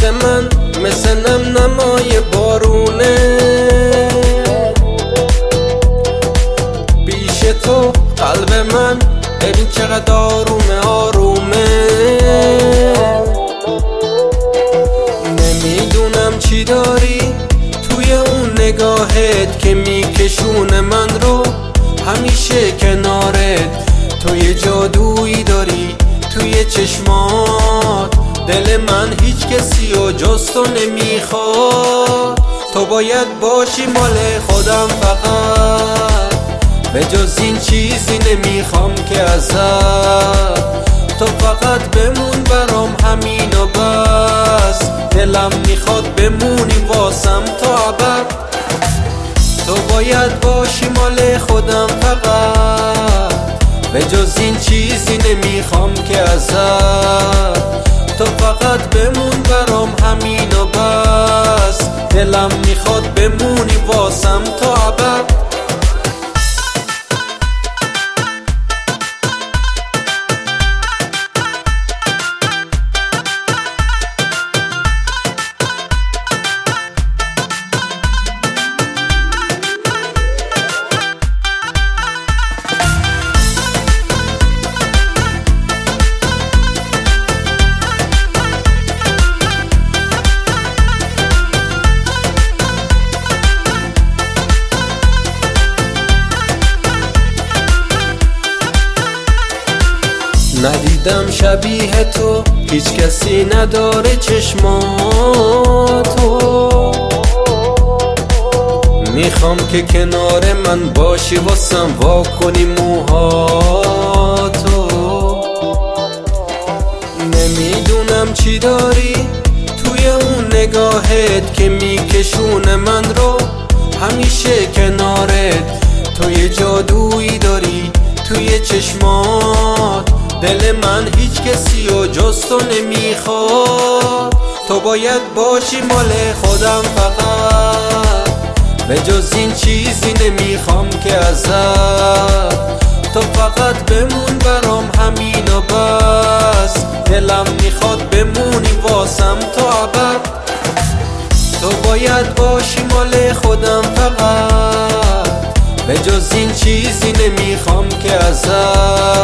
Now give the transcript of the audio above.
من مثل نمای بارونه، پیش تو قلب من ببین چقدر آرومه آرومه. نمیدونم چی داری توی اون نگاهت که میکشونه من رو همیشه کنارت. تو یه جادویی داری توی چشمات، دل من هیچ کسی و جز تو نمیخواد. تو باید باشی مال خودم فقط، به جز این چیزی نمیخوام که ازت. تو فقط بمون برام همین و بس، دلم میخواد بمونی واسم تا ابد. تو باید باشی مال خودم فقط، به جز این چیزی نمیخوام که ازت. تو فقط بمون برام همین و بس، دلم میخواد بمونی واسم تا ابد. ندیدم شبیه تو هیچ کسی نداره چشماتو. میخوام که کنار من باشی واسم وا کنی موهاتو. نمیدونم چی داری توی اون نگاهت که میکشونه من رو همیشه کنارت. تو یه جادویی داری توی چشمات، دل من هیچ کسی و جز تو نمیخواد. تو باید باشی مال خودم فقط، به جز این چیزی نمیخوام که ازت. تو فقط بمون برام همین و بس، دلم میخواد بمونی واسم تا ابد. تو باید باشی مال خودم فقط، به جز این چیزی نمیخوام که ازت.